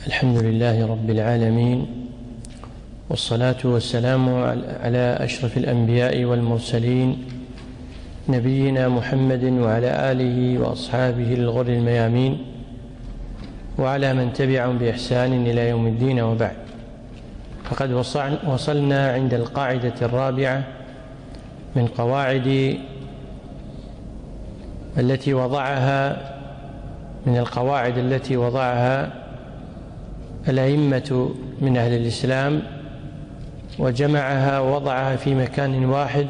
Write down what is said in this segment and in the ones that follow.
الحمد لله رب العالمين، والصلاة والسلام على أشرف الأنبياء والمرسلين نبينا محمد وعلى آله وأصحابه الغر الميامين وعلى من تبعهم بإحسان إلى يوم الدين، وبعد. فقد وصلنا عند القاعدة الرابعة من قواعد التي وضعها الأئمة من أهل الإسلام، وجمعها ووضعها في مكان واحد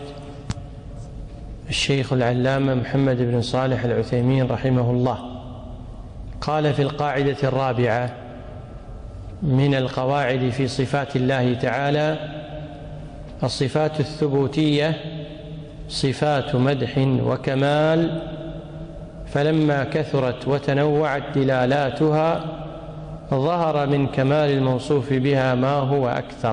الشيخ العلامة محمد بن صالح العثيمين رحمه الله. قال في القاعدة الرابعة من القواعد في صفات الله تعالى: الصفات الثبوتية صفات مدح وكمال، فلما كثرت وتنوعت دلالاتها ظهر من كمال الموصوف بها ما هو أكثر.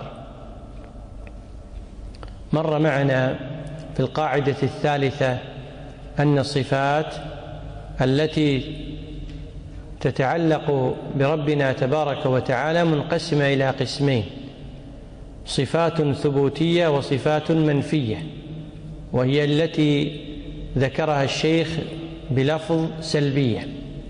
مر معنا في القاعدة الثالثة أن الصفات التي تتعلق بربنا تبارك وتعالى منقسمة إلى قسمين: صفات ثبوتية وصفات منفية، وهي التي ذكرها الشيخ بلفظ سلبية.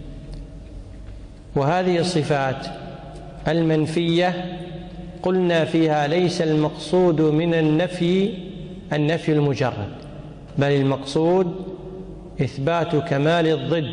وهذه الصفات المنفية قلنا فيها ليس المقصود من النفي المجرد، بل المقصود إثبات كمال الضد،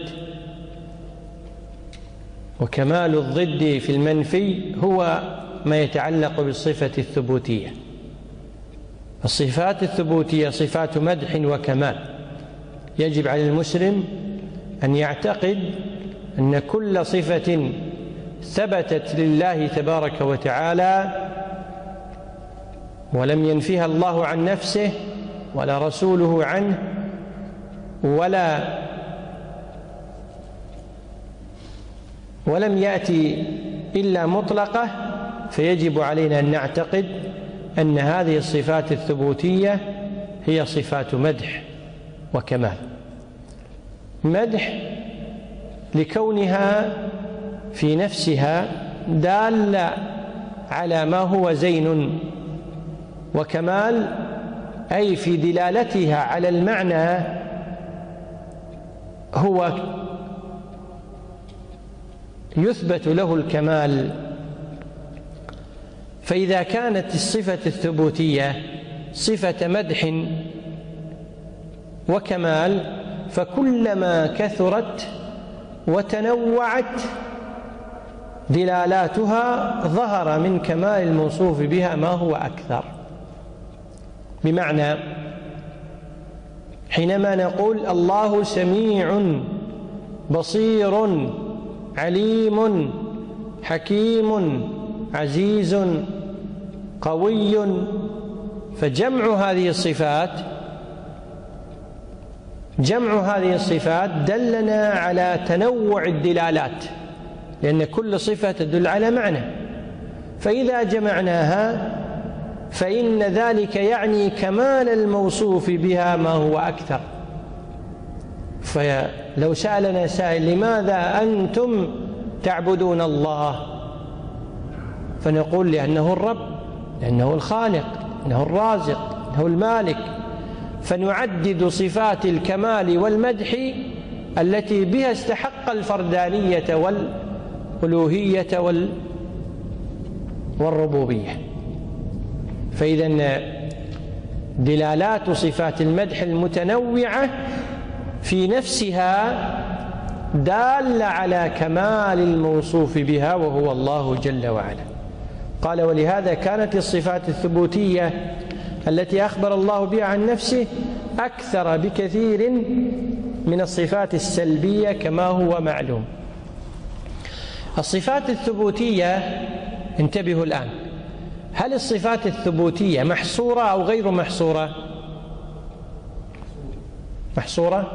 وكمال الضد في المنفي هو ما يتعلق بالصفة الثبوتية. الصفات الثبوتية صفات مدح وكمال، يجب على المسلم أن يعتقد أن كل صفة ثبتت لله تبارك وتعالى ولم ينفها الله عن نفسه ولا رسوله عنه ولم يأتي إلا مطلقة، فيجب علينا أن نعتقد أن هذه الصفات الثبوتية هي صفات مدح وكمال. مدح لكونها في نفسها دالة على ما هو زين، وكمال أي في دلالتها على المعنى هو يثبت له الكمال. فإذا كانت الصفة الثبوتية صفة مدح وكمال، فكلما كثرت وتنوعت دلالاتها ظهر من كمال الموصوف بها ما هو أكثر. بمعنى حينما نقول الله سميع بصير عليم حكيم عزيز قوي، فجمع هذه الصفات دلنا على تنوع الدلالات، لأن كل صفة تدل على معنى، فإذا جمعناها فإن ذلك يعني كمال الموصوف بها ما هو أكثر. فلو سألنا سائل: لماذا أنتم تعبدون الله؟ فنقول: لأنه الرب، لأنه الخالق، لأنه الرازق، لأنه المالك. فنعدد صفات الكمال والمدح التي بها استحق الفردانية والألوهية والربوبية. فإذا دلالات صفات المدح المتنوعة في نفسها دالة على كمال الموصوف بها وهو الله جل وعلا. قال: ولهذا كانت الصفات الثبوتية التي أخبر الله بها عن نفسه أكثر بكثير من الصفات السلبية كما هو معلوم. الصفات الثبوتية، انتبهوا الآن، هل الصفات الثبوتية محصورة أو غير محصورة؟ محصورة.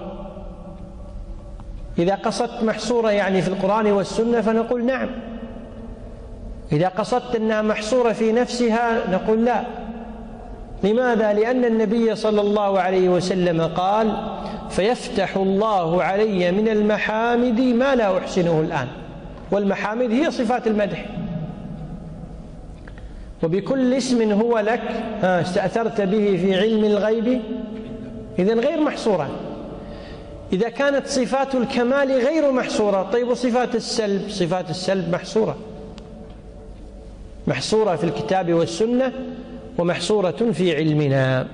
إذا قصدت محصورة يعني في القرآن والسنة فنقول نعم. إذا قصدت أنها محصورة في نفسها نقول لا. لماذا؟ لأن النبي صلى الله عليه وسلم قال: فيفتح الله علي من المحامد ما لا أحسنه الآن. والمحامد هي صفات المدح. وبكل اسم هو لك استأثرت به في علم الغيب، إذن غير محصورة. إذا كانت صفات الكمال غير محصورة، طيب وصفات السلب؟ صفات السلب محصورة في الكتاب والسنة ومحصورة في علمنا.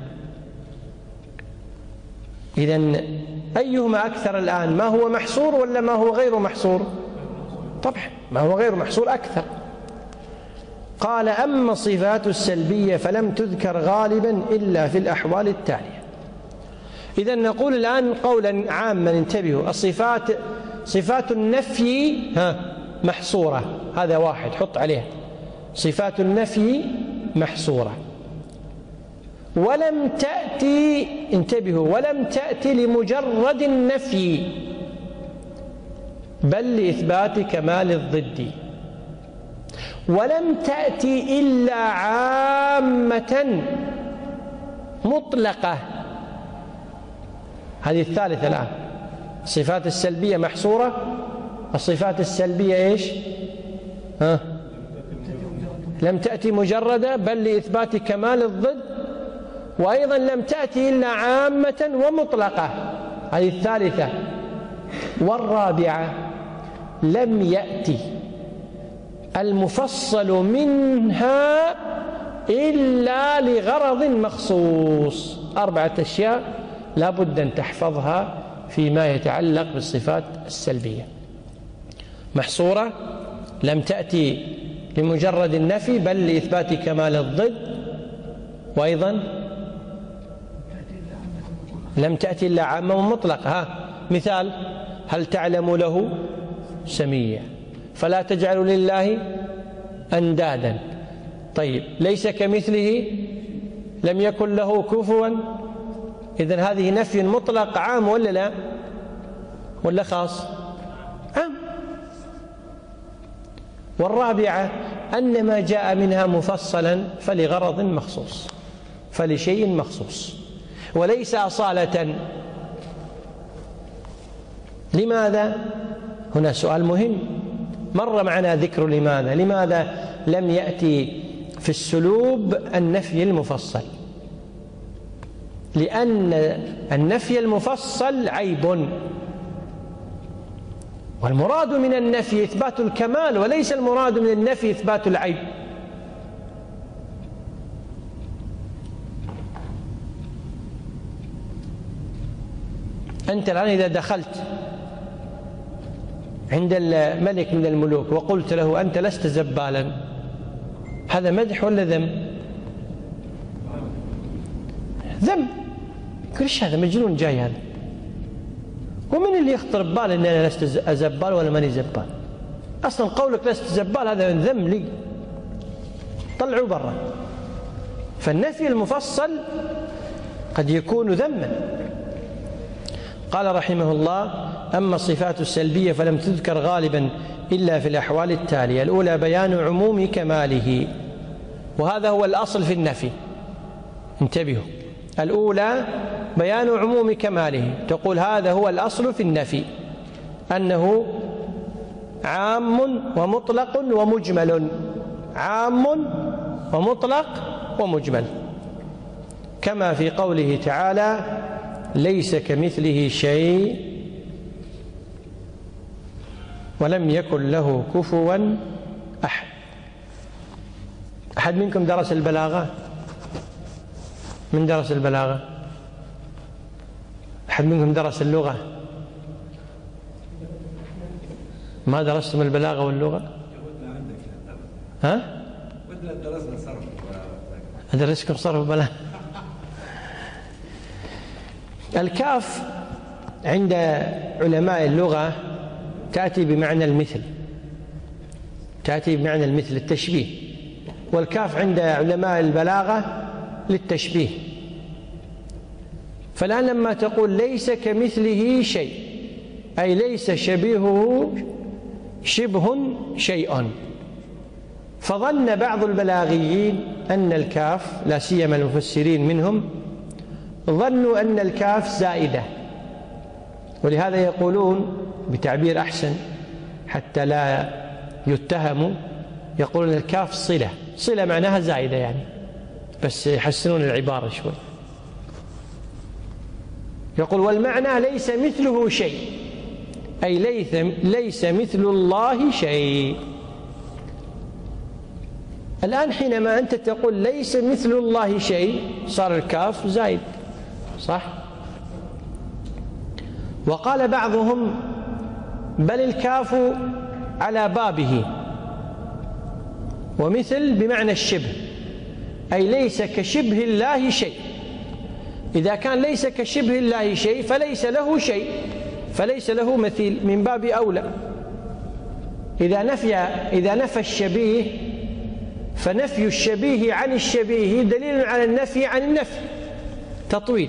إذن أيهما أكثر الآن؟ ما هو محصور ولا ما هو غير محصور؟ طبعا ما هو غير محصور أكثر. قال: أما الصفات السلبية فلم تذكر غالبا إلا في الأحوال التالية. إذن نقول الآن قولا عاما، انتبهوا، صفات النفي محصورة، هذا واحد حط عليه، صفات النفي محصورة. ولم تأتي، انتبهوا، ولم تأتي لمجرد النفي بل لإثبات كمال الضد، ولم تأتي إلا عامة مطلقة. هذه الثالثة الآن. الصفات السلبية محصورة، الصفات السلبية إيش؟ لم تأتي مجردة بل لإثبات كمال الضد، وأيضا لم تأتي إلا عامة ومطلقة، هذه الثالثة. والرابعة لم يأتي المفصل منها إلا لغرض مخصوص. 4 أشياء لا بد أن تحفظها فيما يتعلق بالصفات السلبية: محصورة، لم تأتي لمجرد النفي بل لإثبات كمال الضد، وأيضا لم تأتي إلا عامة ومطلقة. مثال: هل تعلم له سميا، فلا تجعلوا لله أندادا. طيب، ليس كمثله، لم يكن له كفوا. إذن هذه نفي مطلق عام ولا لا؟ ولا خاص؟ عام. والرابعة أن ما جاء منها مفصلا فلغرض مخصوص، فلشيء مخصوص، وليس أصالة. لماذا؟ هنا سؤال مهم، مر معنا ذكر لماذا لم يأتي في السلوب النفي المفصل؟ لأن النفي المفصل عيب، والمراد من النفي إثبات الكمال، وليس المراد من النفي إثبات العيب. أنت الآن إذا دخلت عند الملك من الملوك وقلت له: أنت لست زبالا، هذا مدح ولا ذم؟ ذم. كلش هذا مجنون جاي هذا. ومن اللي يخطر ببال أن أنا لست زبال ولا ماني زبال؟ أصلا قولك لست زبال هذا ذم لي، طلعوا برا. فالنفي المفصل قد يكون ذما. قال رحمه الله: أما الصفات السلبية فلم تذكر غالبا إلا في الأحوال التالية: الأولى بيان عموم كماله، وهذا هو الأصل في النفي، انتبهوا، الأولى بيان عموم كماله، تقول هذا هو الأصل في النفي، أنه عام ومطلق ومجمل، عام ومطلق ومجمل، كما في قوله تعالى: ليس كمثله شيء ولم يكن له كفوا أحد. أحد منكم درس البلاغة؟ من درس البلاغة؟ أحد منكم درس اللغة؟ ما درستم البلاغة واللغة؟ ها؟ درسنا صرف. أدرسكم صرف وبلاغة. الكاف عند علماء اللغة تأتي بمعنى المثل، تأتي بمعنى المثل، التشبيه. والكاف عند علماء البلاغة للتشبيه. فالآن لما تقول ليس كمثله شيء، أي ليس شبيهه شبه شيء، فظن بعض البلاغيين أن الكاف، لا سيما المفسرين منهم، ظنوا أن الكاف زائدة، ولهذا يقولون بتعبير أحسن حتى لا يتهم يقولون الكاف صلة، صلة معناها زائدة يعني، بس يحسنون العبارة شوي. يقول والمعنى ليس مثله شيء، أي ليس مثل الله شيء. الآن حينما أنت تقول ليس مثل الله شيء صار الكاف زائد، صح؟ وقال بعضهم بل الكاف على بابه، ومثل بمعنى الشبه، أي ليس كشبه الله شيء. إذا كان ليس كشبه الله شيء فليس له شيء، فليس له مثيل، من باب أولى. إذا نفى الشبيه فنفي الشبيه عن الشبيه دليل على النفي عن النفي، تطويل.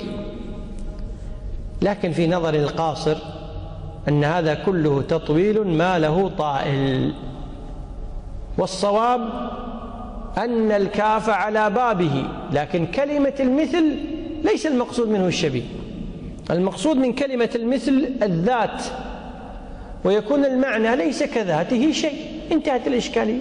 لكن في نظر القاصر أن هذا كله تطويل ما له طائل، والصواب أن الكاف على بابه، لكن كلمة المثل ليس المقصود منه الشبيه، المقصود من كلمة المثل الذات، ويكون المعنى ليس كذاته شيء. انتهت الإشكالية،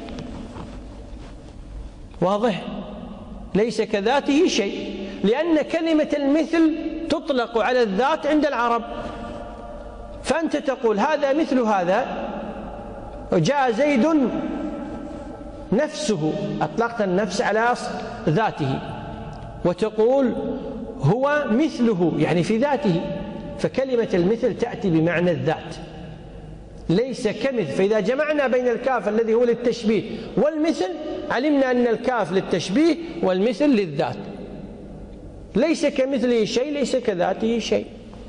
واضح؟ ليس كذاته شيء، لأن كلمة المثل تطلق على الذات عند العرب، فأنت تقول هذا مثل هذا، جاء زيد نفسه، أطلقت النفس على ذاته، وتقول هو مثله يعني في ذاته، فكلمة المثل تأتي بمعنى الذات، ليس كمثل. فإذا جمعنا بين الكاف الذي هو للتشبيه والمثل علمنا أن الكاف للتشبيه والمثل للذات، ليس كمثله شيء ليس كذاته شيء،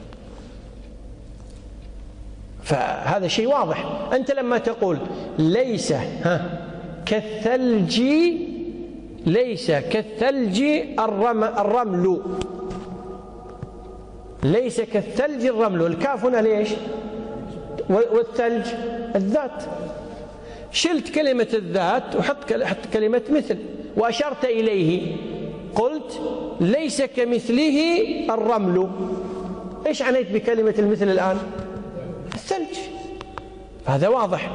فهذا شيء واضح. أنت لما تقول ليس كالثلج، ليس كالثلج الرمل، ليس كالثلج الرمل، الكاف هنا ليش؟ والثلج الذات، شلت كلمة الذات وحط كلمة مثل وأشرت إليه، قلت ليس كمثله الرمل. إيش عنيت بكلمة المثل الآن؟ الثلج، هذا واضح.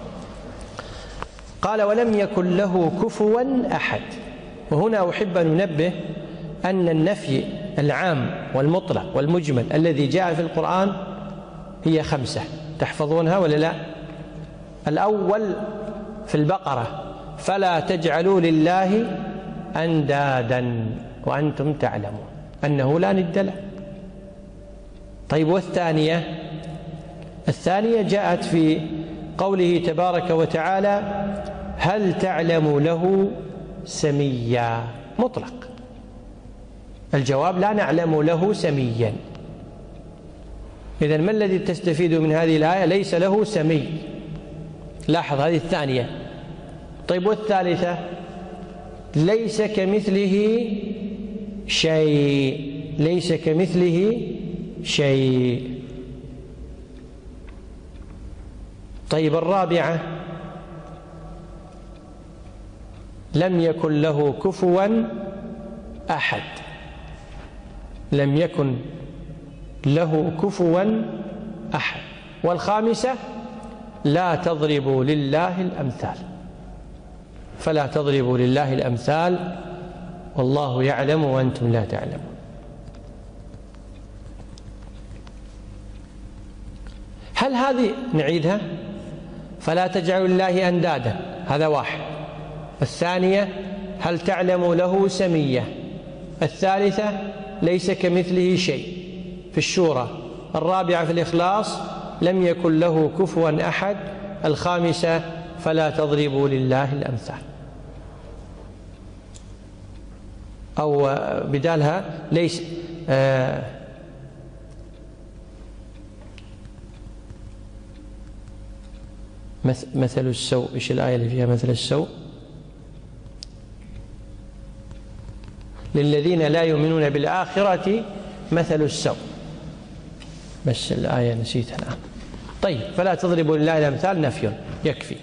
قال ولم يكن له كفوا أحد. وهنا أحب أن ننبه أن النفي العام والمطلق والمجمل الذي جاء في القرآن هي 5، تحفظونها ولا لا؟ الأول في البقرة فلا تجعلوا لله أندادا وأنتم تعلمون أنه لا ند له. طيب والثانية؟ الثانية جاءت في قوله تبارك وتعالى هل تعلم له سميا، مطلق. الجواب لا نعلم له سميا. إذن ما الذي تستفيد من هذه الآية؟ ليس له سمي. لاحظ هذه الثانية. طيب والثالثة؟ ليس كمثله شيء، ليس كمثله شيء. طيب الرابعة؟ لم يكن له كفوا أحد، لم يكن له كفوا أحد. والخامسة لا تضربوا لله الأمثال، فلا تضربوا لله الأمثال والله يعلم وأنتم لا تعلمون. هل هذه نعيدها؟ فلا تجعلوا لله أندادا، هذا واحد. الثانية هل تعلم له سمية. الثالثة ليس كمثله شيء في الشورى. الرابعة في الإخلاص لم يكن له كفوا أحد. الخامسة فلا تضربوا لله الأمثال، أو بدالها ليس مثل السوء. إيش الآية اللي فيها مثل السوء؟ للذين لا يؤمنون بالآخرة مثل السوء، بس الآية نسيتها الآن. طيب فلا تضربوا لله الأمثال نفي يكفي.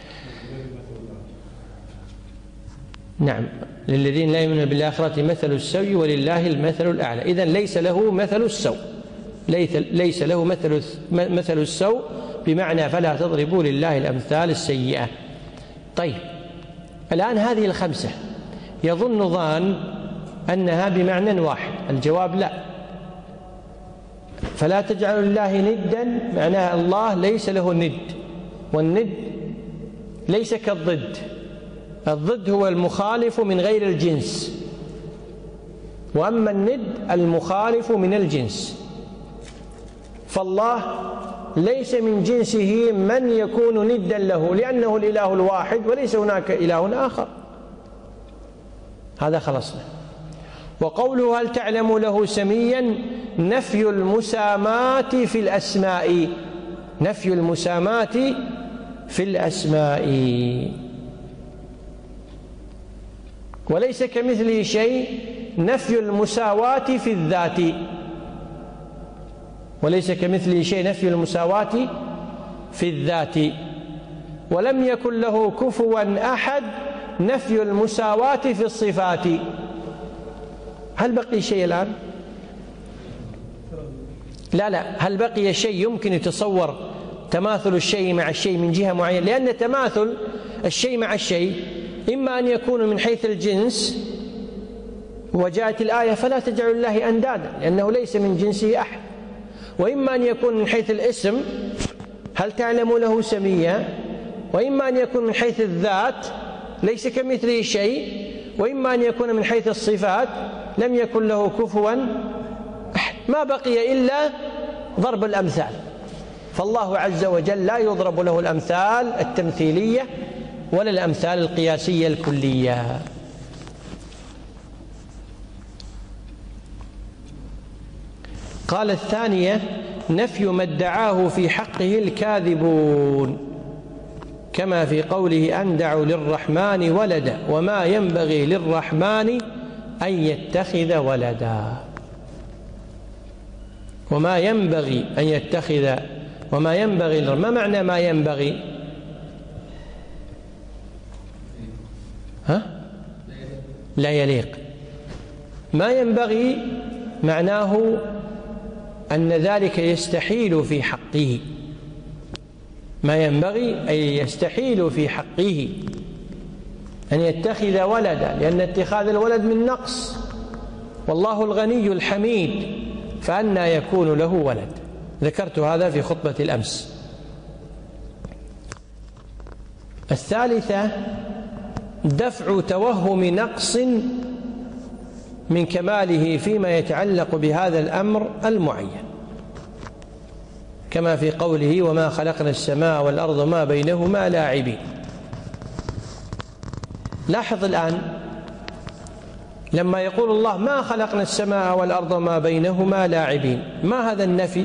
نعم، للذين لا يؤمنون بالآخرة مثل السوء ولله المثل الأعلى. إذن ليس له مثل السوء، ليس له مثل السوء بمعنى فلا تضربوا لله الأمثال السيئة. طيب، الآن هذه الخمسة يظن ظان أنها بمعنى واحد. الجواب لا. فلا تجعلوا لله ندا معناها الله ليس له ند، والند ليس كالضد. الضد هو المخالف من غير الجنس، وأما الند المخالف من الجنس. فالله ليس من جنسه من يكون ندا له، لأنه الإله الواحد وليس هناك إله آخر. هذا خلصنا. وقوله هل تعلم له سميا نفي المساماة في الأسماء، نفي المساماة في الأسماء. وليس كمثله شيء نفي المساواة في الذات، وليس كمثله شيء نفي المساواة في الذات. ولم يكن له كفوا أحد نفي المساواة في الصفات. هل بقي شيء الآن؟ لا، هل بقي شيء يمكن يتصور تماثل الشيء مع الشيء من جهة معينة؟ لأن تماثل الشيء مع الشيء إما أن يكون من حيث الجنس، وجاءت الآية فلا تجعلوا لله أندادا لأنه ليس من جنسه أحد، وإما أن يكون من حيث الاسم هل تعلم له سميا، وإما أن يكون من حيث الذات ليس كمثله شيء، وإما أن يكون من حيث الصفات لم يكن له كفوا أحد. ما بقي إلا ضرب الأمثال. فالله عز وجل لا يضرب له الأمثال التمثيلية ولا الأمثال القياسية الكلية. قال الثانية نفي ما ادعاه في حقه الكاذبون، كما في قوله أندع للرحمن ولدا وما ينبغي للرحمن أن يتخذ ولدا. وما ينبغي أن يتخذ، وما ينبغي، ما معنى ما ينبغي؟ لا يليق. ما ينبغي معناه أن ذلك يستحيل في حقه. ما ينبغي أي يستحيل في حقه أن يتخذ ولدا، لأن اتخاذ الولد من نقص، والله الغني الحميد، فأنى يكون له ولد. ذكرت هذا في خطبة الأمس. الثالثة دفع توهم نقص من كماله فيما يتعلق بهذا الأمر المعين، كما في قوله وما خلقنا السماء والأرض ما بينهما لاعبين. لاحظ الآن لما يقول الله ما خلقنا السماء والأرض ما بينهما لاعبين، ما هذا النفي؟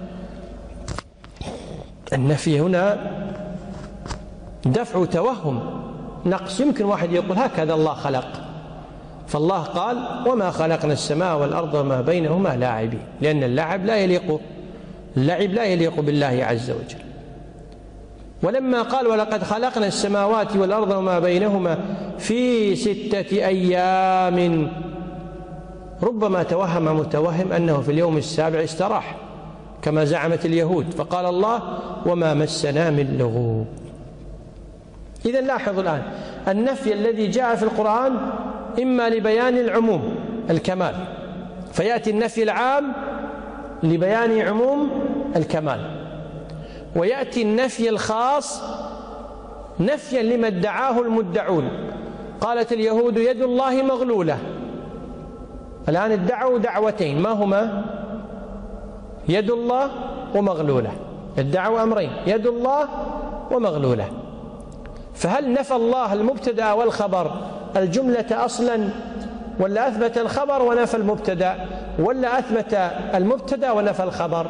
النفي هنا دفع توهم نقص. يمكن واحد يقول هكذا الله خلق، فالله قال وما خلقنا السماء والأرض وما بينهما لاعبين، لأن اللعب لا يليق بالله عز وجل. ولما قال ولقد خلقنا السماوات والأرض وما بينهما في 6 أيام، ربما توهم متوهم أنه في اليوم السابع استراح كما زعمت اليهود، فقال الله وما مسنا من لغوب. إذن لاحظوا الآن النفي الذي جاء في القرآن إما لبيان العموم الكمال، فيأتي النفي العام لبيان عموم الكمال، ويأتي النفي الخاص نفيا لما ادعاه المدعون. قالت اليهود يد الله مغلولة. الآن ادعوا دعوتين، ما هما؟ يد الله ومغلولة. ادعوا أمرين، يد الله ومغلولة. فهل نفى الله المبتدأ والخبر الجملة أصلا، ولا أثبت الخبر ونفى المبتدأ، ولا أثبت المبتدأ ونفى الخبر؟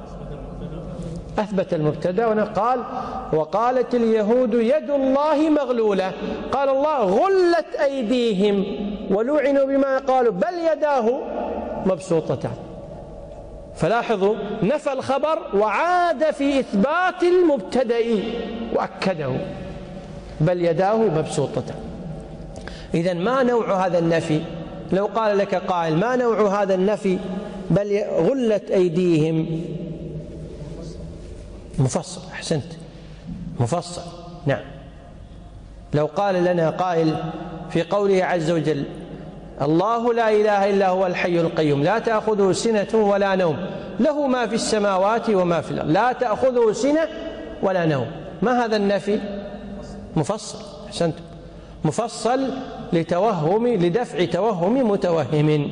أثبت المبتدأ. قال وقالت اليهود يد الله مغلولة، قال الله غلت أيديهم ولعنوا بما قالوا بل يداه مبسوطتان. فلاحظوا نفى الخبر وعاد في إثبات المبتدأ وأكده بل يداه مبسوطتان. إذن ما نوع هذا النفي؟ لو قال لك قائل ما نوع هذا النفي بل غلت أيديهم؟ مفصل. أحسنت، مفصل. نعم. لو قال لنا قائل في قوله عز وجل: الله لا إله إلا هو الحي القيوم لا تأخذه سنة ولا نوم له ما في السماوات وما في الأرض، لا تأخذه سنة ولا نوم، ما هذا النفي؟ مفصل. أحسنت، مفصل لدفع توهم متوهم.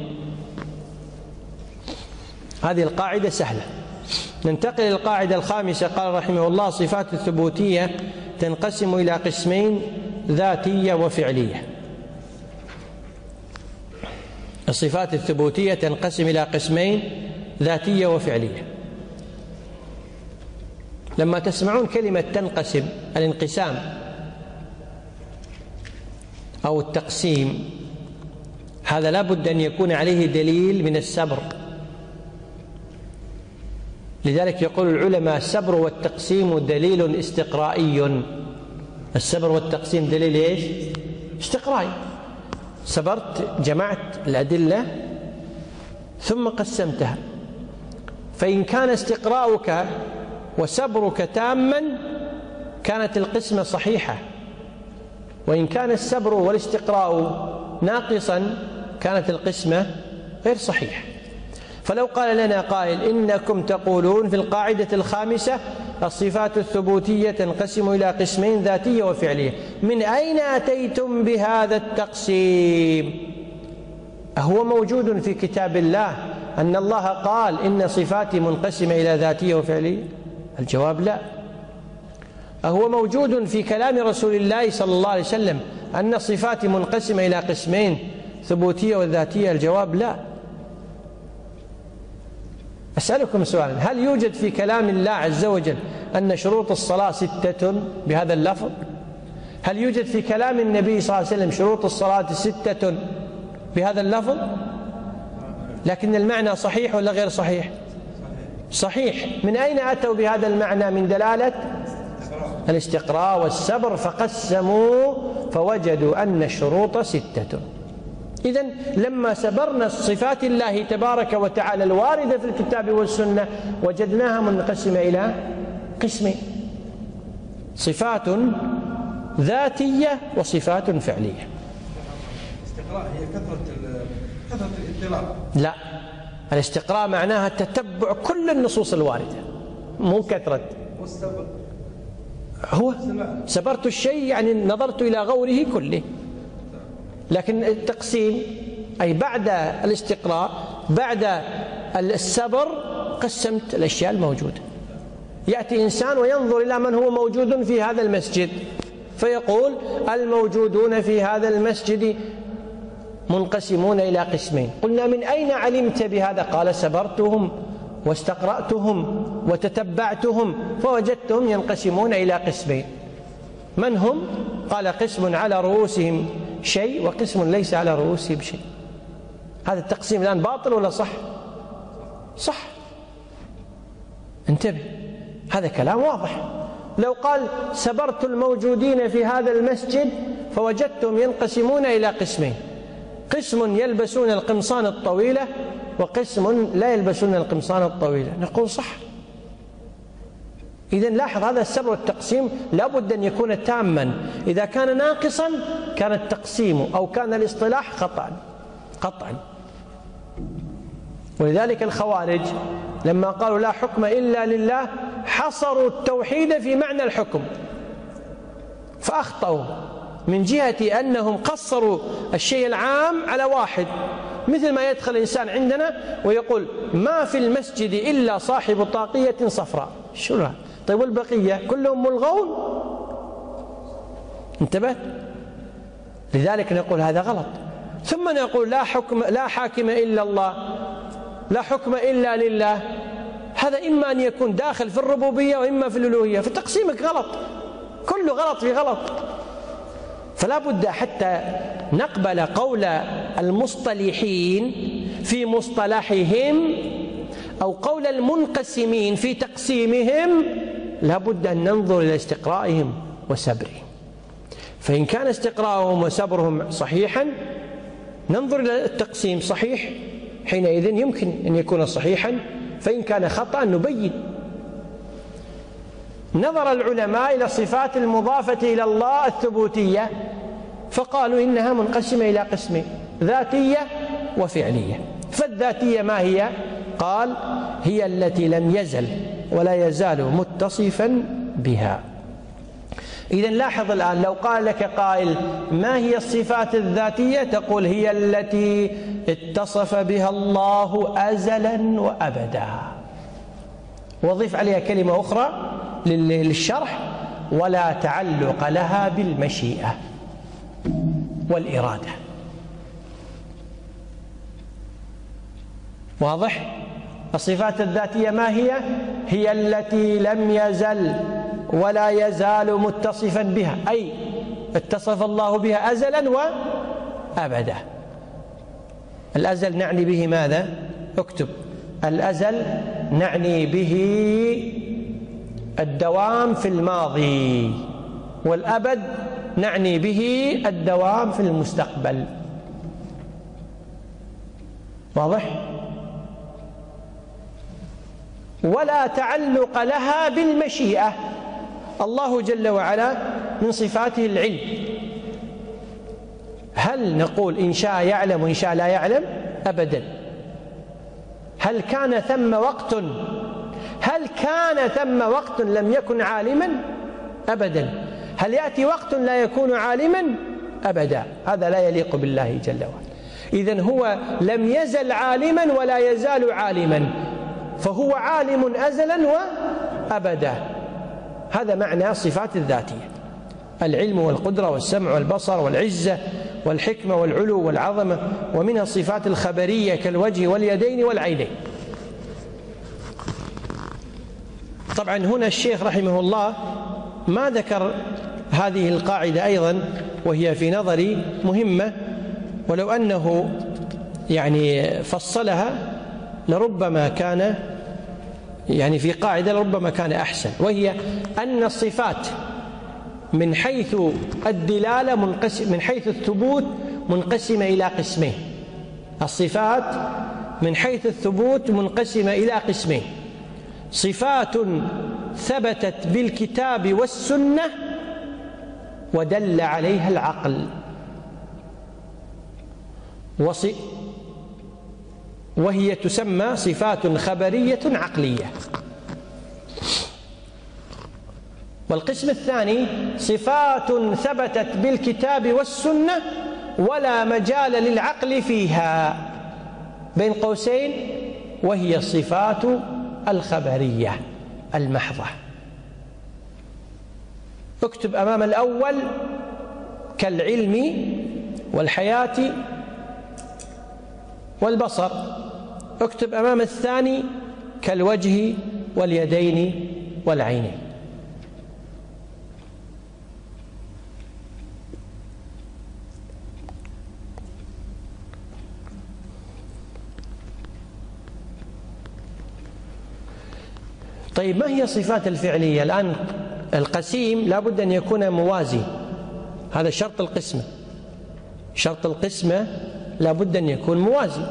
هذه القاعدة سهلة. ننتقل إلى القاعدة الخامسة. قال رحمه الله: صفات الثبوتية تنقسم إلى قسمين: ذاتية وفعلية. الصفات الثبوتية تنقسم إلى قسمين: ذاتية وفعلية. لما تسمعون كلمة تنقسم، الانقسام أو التقسيم، هذا لا بد أن يكون عليه دليل من السبر. لذلك يقول العلماء: السبر والتقسيم دليل استقرائي. السبر والتقسيم دليل إيش؟ استقرائي. سبرت، جمعت الأدلة ثم قسمتها، فإن كان استقراؤك وسبرك تاما كانت القسمة صحيحة، وإن كان السبر والاستقراء ناقصا كانت القسمة غير صحيحة. فلو قال لنا قائل: إنكم تقولون في القاعدة الخامسة الصفات الثبوتية تنقسم إلى قسمين: ذاتية وفعلية، من أين أتيتم بهذا التقسيم؟ أهو موجود في كتاب الله أن الله قال: إن صفاتي منقسمة إلى ذاتية وفعلية؟ الجواب لا. أهو موجود في كلام رسول الله صلى الله عليه وسلم أن صفاتي منقسمة إلى قسمين: ثبوتية وذاتية؟ الجواب لا. أسألكم سؤالا: هل يوجد في كلام الله عز وجل أن شروط الصلاة 6 بهذا اللفظ؟ هل يوجد في كلام النبي صلى الله عليه وسلم شروط الصلاة 6 بهذا اللفظ؟ لكن المعنى صحيح ولا غير صحيح؟ صحيح. من أين أتوا بهذا المعنى؟ من دلالة الاستقراء والسبر، فقسموا فوجدوا أن الشروط 6. إذن لما سبرنا صفات الله تبارك وتعالى الواردة في الكتاب والسنة وجدناها منقسمة إلى قسمين: صفات ذاتية وصفات فعلية. الاستقراء هي كثرة الاطلاع؟ لا، الاستقراء معناها تتبع كل النصوص الواردة، مو كثرة. والسبر هو سبرت الشيء يعني نظرت إلى غوره كله. لكن التقسيم أي بعد الاستقراء، بعد السبر، قسمت الأشياء الموجودة. يأتي إنسان وينظر إلى من هو موجود في هذا المسجد فيقول: الموجودون في هذا المسجد منقسمون إلى قسمين. قلنا: من أين علمت بهذا؟ قال: سبرتهم واستقرأتهم وتتبعتهم فوجدتهم ينقسمون إلى قسمين. من هم؟ قال: قسم على رؤوسهم شيء وقسم ليس على رؤوسهم شيء. هذا التقسيم الآن باطل ولا صح؟ صح. انتبه، هذا كلام واضح. لو قال: سبرت الموجودين في هذا المسجد فوجدتهم ينقسمون إلى قسمين: قسم يلبسون القمصان الطويلة وقسم لا يلبسون القمصان الطويلة، نقول صح. إذن لاحظ، هذا السبر والتقسيم لا بد أن يكون تاما. إذا كان ناقصا كان التقسيم أو كان الاصطلاح قطعا. ولذلك الخوارج لما قالوا لا حكم إلا لله حصروا التوحيد في معنى الحكم، فأخطأوا من جهة أنهم قصروا الشيء العام على واحد. مثل ما يدخل إنسان عندنا ويقول: ما في المسجد إلا صاحب طاقية صفراء. شو هذا؟ طيب والبقية كلهم ملغون؟ انتبه. لذلك نقول هذا غلط. ثم نقول: لا حاكم إلا الله، لا حكم إلا لله. هذا إما أن يكون داخل في الربوبية وإما في الألوهية، فتقسيمك غلط، كله غلط في غلط. فلا بد حتى نقبل قول المصطلحين في مصطلحهم أو قول المنقسمين في تقسيمهم، لا بد أن ننظر إلى استقرائهم وسبرهم. فإن كان استقراءهم وسبرهم صحيحا ننظر إلى التقسيم صحيح، حينئذ يمكن أن يكون صحيحا. فإن كان خطأ نبين. نظر العلماء إلى الصفات المضافة إلى الله الثبوتية فقالوا إنها منقسمة إلى قسمين: ذاتية وفعلية. فالذاتية ما هي؟ قال: هي التي لم يزل ولا يزال متصفا بها. إذن لاحظ الآن، لو قال لك قائل: ما هي الصفات الذاتية؟ تقول: هي التي اتصف بها الله أزلا وأبدا. وضيف عليها كلمة أخرى للشرح: ولا تعلق لها بالمشيئة والإرادة. واضح؟ الصفات الذاتية ما هي؟ هي التي لم يزل ولا يزال متصفا بها، أي اتصف الله بها أزلا وأبدا. الأزل نعني به ماذا؟ اكتب: الأزل نعني به الدوام في الماضي، والأبد نعني به الدوام في المستقبل. واضح؟ ولا تعلق لها بالمشيئة. الله جل وعلا من صفاته العلم. هل نقول إن شاء يعلم وإن شاء لا يعلم؟ أبدا. هل كان ثم وقت لم يكن عالما؟ أبدا. هل يأتي وقت لا يكون عالما؟ أبدا. هذا لا يليق بالله جل وعلا. إذن هو لم يزل عالما ولا يزال عالما، فهو عالم أزلا وأبدا. هذا معنى الصفات الذاتية: العلم والقدرة والسمع والبصر والعزة والحكمة والعلو والعظمة. ومنها الصفات الخبرية كالوجه واليدين والعينين. طبعا هنا الشيخ رحمه الله ما ذكر هذه القاعدة أيضا، وهي في نظري مهمة، ولو أنه يعني فصلها لربما كان في قاعدة لربما كان أحسن، وهي أن الصفات من حيث الدلالة من حيث الثبوت منقسمة إلى قسمين. الصفات من حيث الثبوت منقسمة إلى قسمين: صفات ثبتت بالكتاب والسنة ودل عليها العقل، وهي تسمى صفات خبرية عقلية. والقسم الثاني: صفات ثبتت بالكتاب والسنة ولا مجال للعقل فيها، بين قوسين، وهي الصفات الخبرية المحضة. اكتب أمام الأول: كالعلم والحياة والبصر. اكتب أمام الثاني: كالوجه واليدين والعينين. طيب، ما هي الصفات الفعلية؟ الآن القسيم لا بد أن يكون موازي، هذا شرط القسمة. شرط القسمة لا بد أن يكون موازي.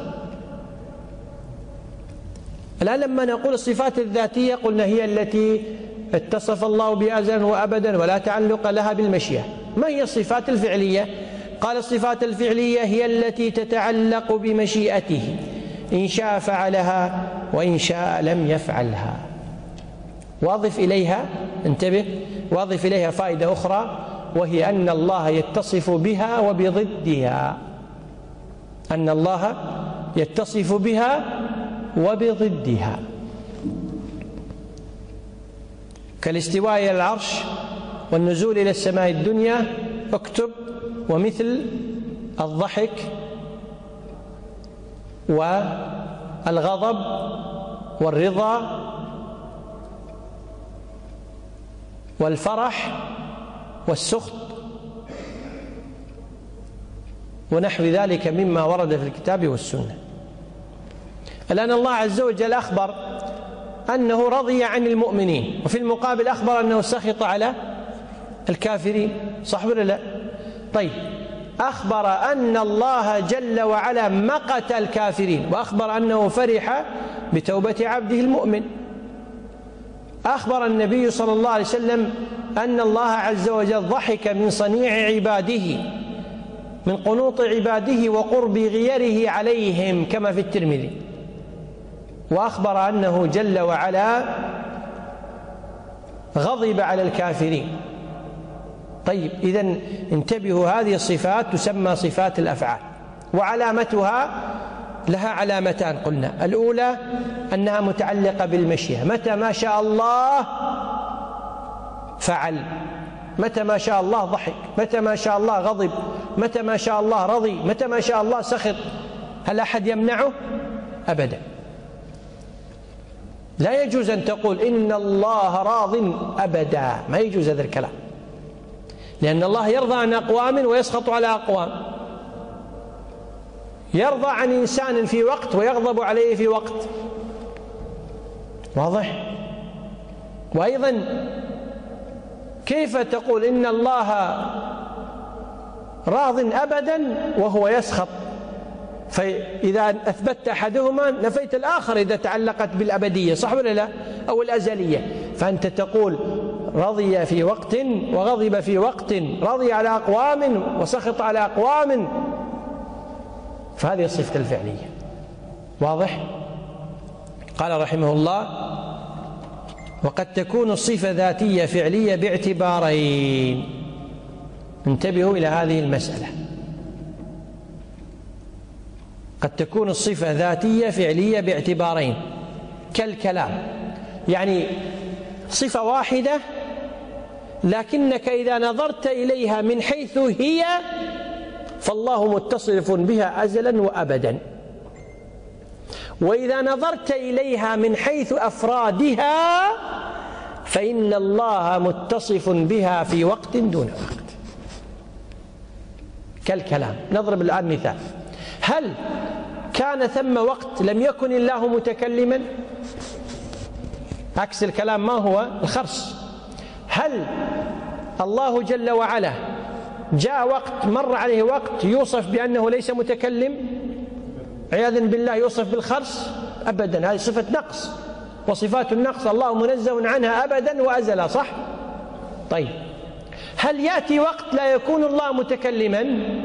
الآن لما نقول الصفات الذاتية قلنا هي التي اتصف الله بها أزلا وأبدا ولا تعلق لها بالمشيئة. ما هي الصفات الفعلية؟ قال: الصفات الفعلية هي التي تتعلق بمشيئته، إن شاء فعلها وإن شاء لم يفعلها. واضف إليها، انتبه، واضف إليها فائدة أخرى، وهي أن الله يتصف بها وبضدها. أن الله يتصف بها وبضدها، كالاستواء إلى العرش والنزول إلى السماء الدنيا. اكتب: ومثل الضحك والغضب والرضا والفرح والسخط ونحو ذلك مما ورد في الكتاب والسنة. الآن الله عز وجل أخبر أنه رضي عن المؤمنين، وفي المقابل أخبر أنه سخط على الكافرين، صح ولا لا؟ طيب، أخبر أن الله جل وعلا مقت الكافرين، وأخبر أنه فرح بتوبة عبده المؤمن. أخبر النبي صلى الله عليه وسلم أن الله عز وجل ضحك من صنيع عباده، من قنوط عباده وقرب غيره عليهم كما في الترمذي، وأخبر أنه جل وعلا غضب على الكافرين. طيب، إذن انتبهوا، هذه الصفات تسمى صفات الأفعال، وعلامتها لها علامتان قلنا. الأولى أنها متعلقة بالمشيئة، متى ما شاء الله فعل، متى ما شاء الله ضحك، متى ما شاء الله غضب، متى ما شاء الله رضي، متى ما شاء الله سخط. هل أحد يمنعه؟ أبدا. لا يجوز أن تقول إن الله راض أبدا، ما يجوز هذا الكلام، لأن الله يرضى عن أقوام ويسخط على أقوام، يرضى عن إنسان في وقت ويغضب عليه في وقت. واضح؟ وأيضا كيف تقول إن الله راض أبدا وهو يسخط؟ فإذا أثبتت أحدهما نفيت الآخر إذا تعلقت بالأبدية، صح ولا لا؟ أو الأزلية. فأنت تقول رضي في وقت وغضب في وقت، رضي على أقوام وسخط على أقوام، فهذه الصفة الفعلية. واضح؟ قال رحمه الله: وقد تكون الصفة ذاتية فعلية باعتبارين. انتبهوا إلى هذه المسألة. قد تكون الصفة ذاتية فعلية باعتبارين، كالكلام، يعني صفة واحدة لكنك إذا نظرت إليها من حيث هي فالله متصف بها أزلا وأبدا، وإذا نظرت إليها من حيث أفرادها فإن الله متصف بها في وقت دون وقت. كالكلام. نضرب الآن مثال: هل كان ثم وقت لم يكن الله متكلما؟ عكس الكلام ما هو؟ الخرس. هل الله جل وعلا جاء وقت مر عليه وقت يوصف بأنه ليس متكلم؟ عياذا بالله يوصف بالخرس؟ أبدا، هذه صفة نقص، وصفات النقص الله منزه عنها أبدا وأزلا، صح؟ طيب، هل يأتي وقت لا يكون الله متكلما؟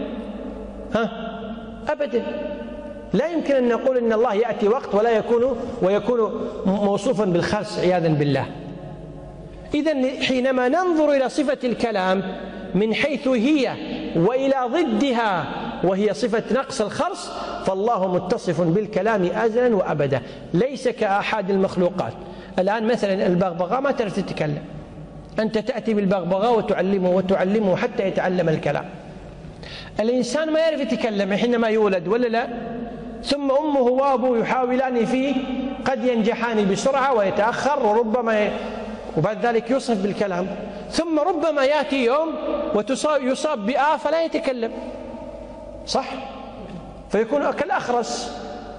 أبدا. لا يمكن أن نقول إن الله يأتي وقت ولا ويكون موصوفا بالخرس عياذا بالله. إذن حينما ننظر إلى صفة الكلام من حيث هي وإلى ضدها وهي صفة نقص الخرس فالله متصف بالكلام أزلا وأبدا، ليس كأحد المخلوقات. الآن مثلا البغبغاء ما تعرف تتكلم، أنت تأتي بالبغبغاء وتعلمه حتى يتعلم الكلام. الإنسان ما يعرف يتكلم حينما يولد، ولا لا؟ ثم أمه وأبوه يحاولان فيه، قد ينجحان بسرعة ويتأخر، وربما وبعد ذلك يوصف بالكلام، ثم ربما يأتي يوم ويصاب بآفة فلا يتكلم، صح؟ فيكون كالأخرس.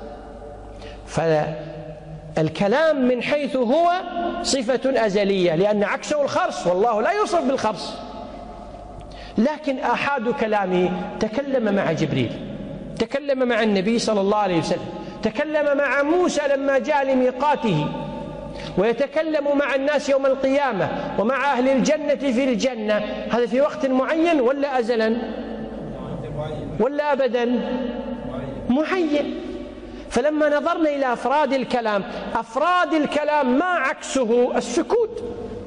فالكلام من حيث هو صفة أزلية، لأن عكسه الخرس، والله لا يوصف بالخرس. لكن آحاد كلامه تكلم مع جبريل، تكلم مع النبي صلى الله عليه وسلم، تكلم مع موسى لما جاء لميقاته، ويتكلم مع الناس يوم القيامة ومع أهل الجنة في الجنة. هذا في وقت معين ولا أزلا ولا أبدا؟ معين. فلما نظرنا إلى أفراد الكلام، أفراد الكلام ما عكسه السكوت.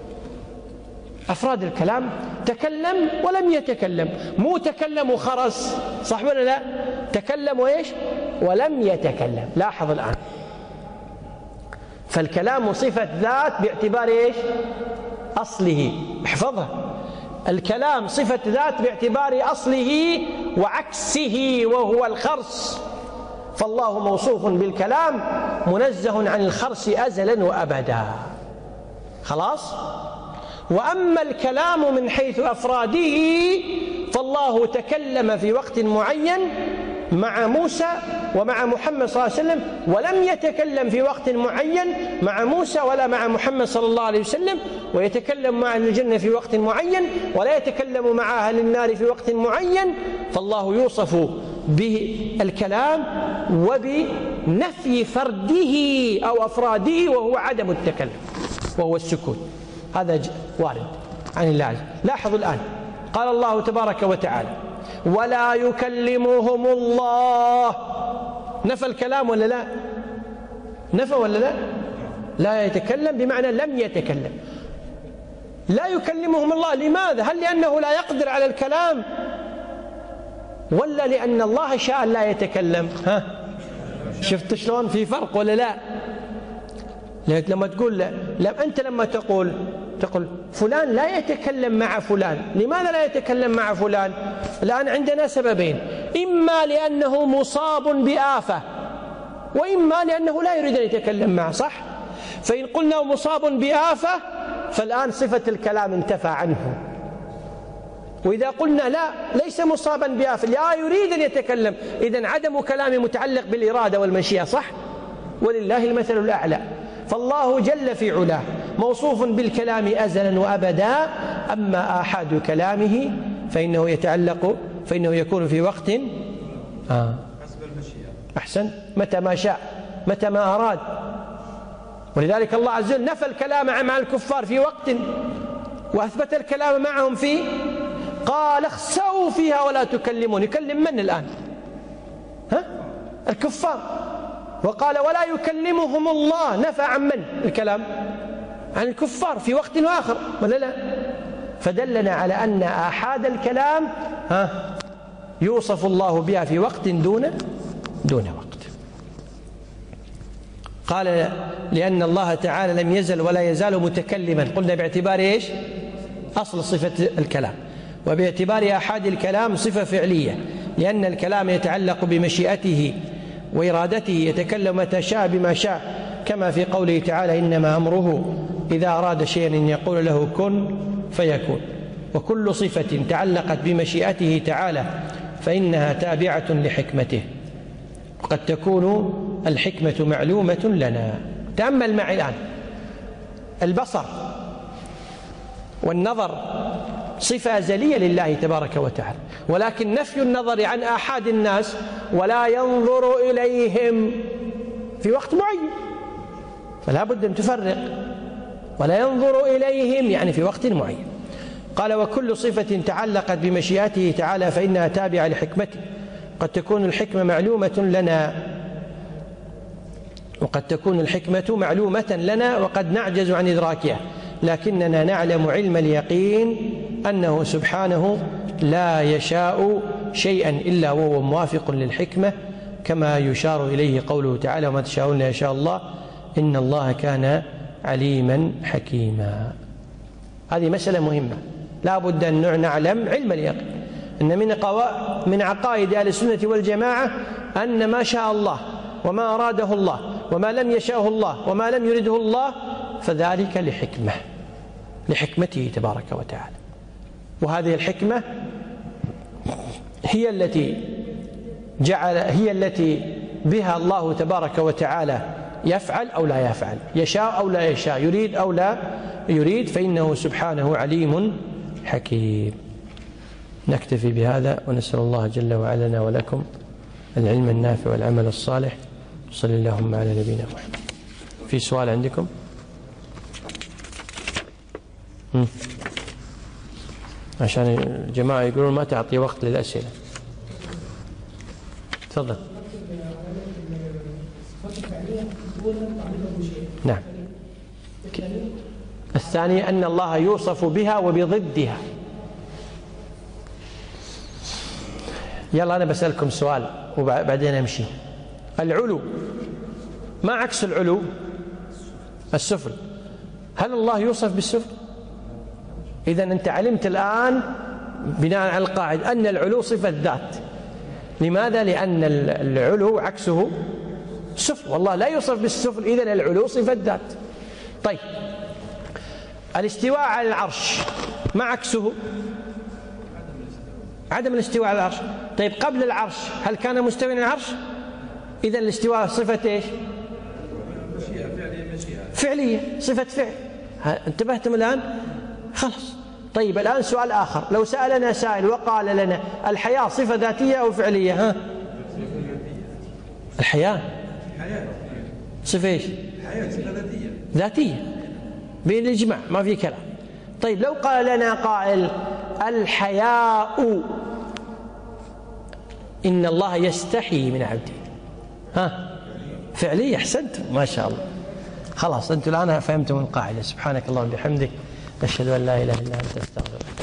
أفراد الكلام تكلم ولم يتكلم، مو تكلم وخرس، صح ولا لا؟ تكلم وإيش؟ ولم يتكلم. لاحظ الآن، فالكلام صفة ذات باعتبار إيش؟ أصله. احفظها، الكلام صفة ذات باعتبار أصله وعكسه وهو الخرس، فالله موصوف بالكلام منزه عن الخرس أزلا وأبدا. خلاص؟ وأما الكلام من حيث أفراده فالله تكلم في وقت معين مع موسى ومع محمد صلى الله عليه وسلم، ولم يتكلم في وقت معين مع موسى ولا مع محمد صلى الله عليه وسلم، ويتكلم مع أهل الجنة في وقت معين ولا يتكلم مع أهل النار في وقت معين. فالله يوصف بالكلام وبنفي فرده أو أفراده وهو عدم التكلم. وهو السكوت. هذا وارد عن الله عز وجل. لاحظوا الآن قال الله تبارك وتعالى ولا يكلمهم الله. نفى الكلام ولا لا؟ نفى ولا لا؟ لا يتكلم بمعنى لم يتكلم. لا يكلمهم الله. لماذا؟ هل لأنه لا يقدر على الكلام ولا لأن الله شاء لا يتكلم؟ ها؟ شفت شلون في فرق ولا لا؟ لما تقول أنت لما تقول فلان لا يتكلم مع فلان، لماذا لا يتكلم مع فلان؟ الآن عندنا سببين، إما لأنه مصاب بآفة وإما لأنه لا يريد أن يتكلم معه، صح؟ فإن قلنا مصاب بآفة فالآن صفة الكلام انتفى عنه. وإذا قلنا لا ليس مصابا بآفة لا يريد أن يتكلم، إذن عدم كلامه متعلق بالإرادة والمشيئة، صح؟ ولله المثل الأعلى. فالله جل في علاه موصوف بالكلام أزلا وأبدا، أما آحاد كلامه فإنه يكون في وقت حسب المشيئة. أحسن، متى ما شاء، متى ما أراد. ولذلك الله عز وجل نفى الكلام مع الكفار في وقت وأثبت الكلام معهم في قال اخسئوا فيها ولا تكلمون. يكلم من الآن؟ الكفار. وقال ولا يكلمهم الله، نفى عن من الكلام؟ عن الكفار في وقت آخر ولا لا؟ فدلنا على أن آحاد الكلام يوصف الله بها في وقت دون وقت. قال لأن الله تعالى لم يزل ولا يزال متكلما، قلنا باعتبار إيش؟ أصل صفة الكلام، وباعتبار آحاد الكلام صفة فعلية، لأن الكلام يتعلق بمشيئته وإرادته، يتكلم متى شاء بما شاء، كما في قوله تعالى إنما أمره إذا أراد شيئا أن يقول له كن فيكون. وكل صفة تعلقت بمشيئته تعالى فإنها تابعة لحكمته، وقد تكون الحكمة معلومة لنا. تأمل معي الآن، البصر والنظر صفة أزلية لله تبارك وتعالى، ولكن نفي النظر عن آحاد الناس ولا ينظر إليهم في وقت معين، فلا بد أن تفرق. ولا ينظر إليهم يعني في وقت معين. قال وكل صفة تعلقت بمشيئته تعالى فإنها تابعة لحكمته، قد تكون الحكمة معلومة لنا وقد نعجز عن إدراكها، لكننا نعلم علم اليقين أنه سبحانه لا يشاء شيئا إلا وهو موافق للحكمة، كما يشار إليه قوله تعالى وما تشاءون إلا يشاء الله إن الله كان عليما حكيما. هذه مسألة مهمة، لا بد أن نعلم علم اليقين، أن من عقائد أهل السنة والجماعة أن ما شاء الله وما أراده الله وما لم يشاءه الله وما لم يرده الله فذلك لحكمته تبارك وتعالى. وهذه الحكمة هي التي بها الله تبارك وتعالى يفعل أو لا يفعل، يشاء أو لا يشاء، يريد أو لا يريد، فإنه سبحانه عليم حكيم. نكتفي بهذا، ونسأل الله جل وعلا لنا ولكم العلم النافع والعمل الصالح. صلى اللهم على نبينا محمد. في سؤال عندكم؟ عشان الجماعة يقولون ما تعطي وقت للأسئلة. تفضل. نعم. الثاني أن الله يوصف بها وبضدها. يلا أنا بسألكم سؤال وبعدين أمشي. العلو ما عكس العلو؟ السفل. هل الله يوصف بالسفل؟ إذن أنت علمت الآن بناء على القاعدة أن العلو صفة ذات. لماذا؟ لأن العلو عكسه السفل، والله لا يوصف بالسفل، إذن العلو صفة ذات. طيب الاستواء على العرش ما عكسه؟ عدم الاستواء على العرش. طيب قبل العرش هل كان مستويا على العرش؟ إذن الاستواء صفة إيش؟ فعلية، صفة فعل. انتبهتم الآن؟ خلاص. طيب الآن سؤال آخر، لو سألنا سائل وقال لنا الحياة صفة ذاتية أو فعلية؟ الحياة صفة إيش؟ الحياة صفة ذاتية. ذاتية. بالإجماع ما في كلام. طيب لو قال لنا قائل الحياء إن الله يستحي من عبده، فعلي، أحسنتم ما شاء الله. خلاص أنتم الآن فهمتم القاعدة. سبحانك اللهم وبحمدك، نشهد أن لا إله إلا أنت، نستغفرك.